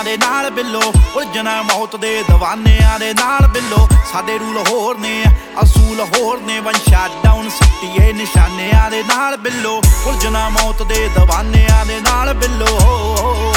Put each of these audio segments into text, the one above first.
ਦੇ ਨਾਲ ਬਿੱਲੋ ਉਲਝਣਾ ਮੌਤ ਦੇ ਦੀਵਾਨਿਆਂ ਦੇ ਨਾਲ ਬਿੱਲੋ ਸਾਡੇ ਰੂਲ ਹੋਰ ਨੇ ਅਸੂਲ ਹੋਰ ਨੇ ਵਨ ਸ਼ਟ ਡਾਊਨ ਸਿੱਟੀਏ ਨਿਸ਼ਾਨਿਆਂ ਦੇ ਨਾਲ ਬਿੱਲੋ ਉਲਝਣਾ ਮੌਤ ਦੇ ਦੀਵਾਨਿਆਂ ਦੇ ਨਾਲ ਬਿੱਲੋ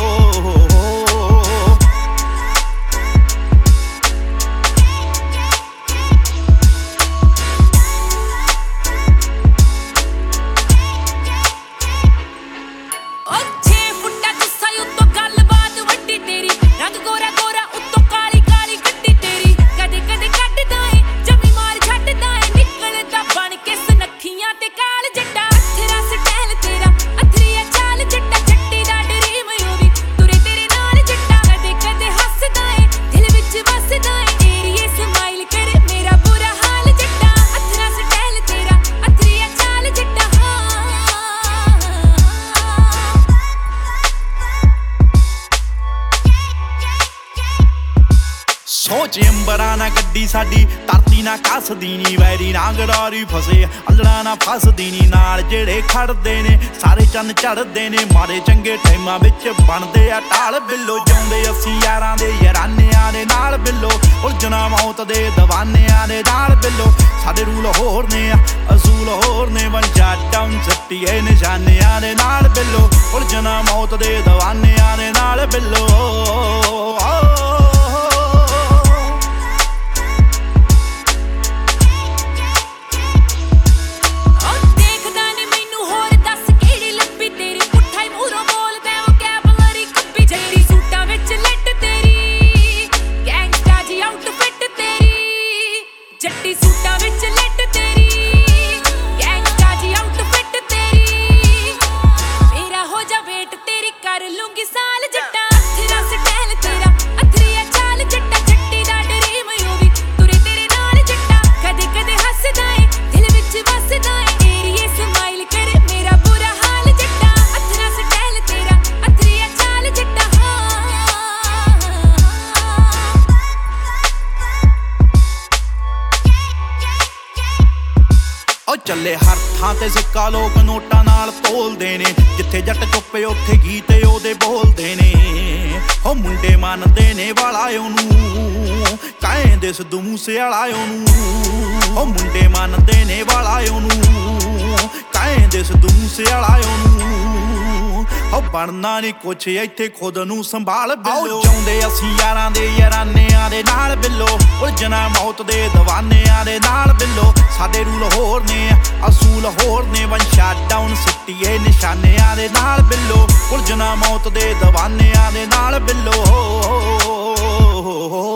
ਸੋਚ ਅੰਬਰਾਂ ਨਾ ਗੱਡੀ ਸਾਡੀ ਧਰਤੀ ਨਾ ਕੱਸਦੀ ਨੀ ਵੈਰੀ ਨਾ ਗਰਾਰੀ ਫਸੇ ਅੰਜਣਾ ਨਾ ਫਸਦੀ ਨੀ ਨਾਲ ਜਿਹੜੇ ਖੜਦੇ ਨੇ ਸਾਰੇ ਚੰਨ ਝੜਦੇ ਨੇ ਮਾਰੇ ਚੰਗੇ ਟਾਈਮਾਂ ਵਿੱਚ ਬਣਦੇ ਆ ਢਾਲ ਬਿੱਲੋ ਜਾਉਂਦੇ ਅਸੀਂ ਯਾਰਾਂ ਦੇ ਯਾਰਾਨਿਆਂ ਦੇ ਨਾਲ ਬਿੱਲੋ ਉਲਝਣਾ ਮੌਤ ਦੇ ਦੀਵਾਨਿਆਂ ਦੇ ਨਾਲ ਬਿੱਲੋ ਸਾਡੇ ਰੂਲ ਹੋਰ ਨੇ ਅਸੂਲ ਹੋਰ ਨੇ ਵਨ ਸ਼ਟ ਡਾਊਨ ਸਿੱਟੀਏ ਨਿਸ਼ਾਨਿਆਂ ਦੇ ਨਾਲ ਬਿੱਲੋ ਉਲਝਣਾ ਮੌਤ ਦੇ ਦੀਵਾਨਿਆਂ ਦੇ ਨਾਲ ਬਿੱਲੋ ਜੱਟੀ ਸੂਟਾਂ ਵਿੱਚ ਲੱਟ ਤੇਰੀ ਗੈਂਗਸਟਰ ਜੀ ਆਊਟਫਿੱਟ ਤੇਰੀ ਮੇਰਾ ਹੋ ਜਾ ਵੇਟ ਤੇਰੀ ਕਰ ਲੂੰਗੀ ਸਾਲ ਜੱਟਾ ਤੇਰਾ ਸਟਾਈਲ ਤੇਰਾ ਅਥਰੀਆ ਚਾਲ ਜੱਟਾ ਜੱਟੀ ਦਾ ਡਰੀਮ ਯੂ ਵੀ ਤੁਰੇ ਤੇਰੇ ਨਾਲ ਜੱਟਾ ਕਦੇ ਕਦੇ ਹੱਸਦਾ ਏ ਦਿਲ ਵਿੱਚ ਵਸਦਾ ਏ ਏਰੀਏ ਸਮਾਈਲ ਕਰੇ ਮੇਰਾ ਬੁਰਾ ਹਾਲ ਜੱਟਾ ਅਥਰਾ ਸਟਾਈਲ ਤੇਰਾ ਅਥਰੀਆ ਚਾਲ ਜੱਟਾ ਉਹ ਚੱਲੇ ਹਰ ਥਾਂ ਤੇ ਸਿੱਕਾ ਲੋਕ ਨੋਟਾਂ ਨਾਲ ਤੋਲਦੇ ਨੇ ਜਿੱਥੇ ਜੱਟ ਚੁੱਪੇ ਉੱਥੇ ਗੀਤ ਉਹਦੇ ਬੋਲਦੇ ਨੇ ਉਹ ਮੁੰਡੇ ਮੰਨਦੇ ਨੇ ਵਾਲਾ ਉਹਨੂੰ ਕਹਿੰਦੇ ਸਿੱਧੂ ਮੂਸੇ ਵਾਲਾ ਉਹਨੂੰ ਉਹ ਮੁੰਡੇ ਮੰਨਦੇ ਨੇ ਵਾਲਾ ਉਹਨੂੰ ਕਹਿੰਦੇ ਸਿੱਧੂ ਮੂਸੇ ਵਾਲਾ ਉਹਨੂੰ ਉਹ ਬਣਨਾ ਨੀ ਕੁਛ ਇੱਥੇ ਖੁਦ ਨੂੰ ਸੰਭਾਲ ਬਿੱਲੋ ਚਾਹੁੰਦੇ ਅਸੀਂ ਯਾਰਾਂ ਦੇ ਯਾਰਾਨਿਆਂ ਦੇ ਨਾਲ ਬਿੱਲੋ ਉਲਝਣਾ ਮੌਤ ਦੇ ਦੀਵਾਨਿਆਂ ਦੇ ਨਾਲ ਬਿੱਲੋ ਸਾਡੇ ਰੂਲ ਹੋਰ ਨੇ ਅਸੂਲ ਹੋਰ ਨੇ ਵਨ ਸ਼ਟ ਡਾਊਨ ਸਿੱਟੀਏ ਨਿਸ਼ਾਨਿਆਂ ਦੇ ਨਾਲ ਬਿੱਲੋ ਉਲਝਣਾ ਮੌਤ ਦੇ ਦੀਵਾਨਿਆਂ ਦੇ ਨਾਲ ਬਿੱਲੋ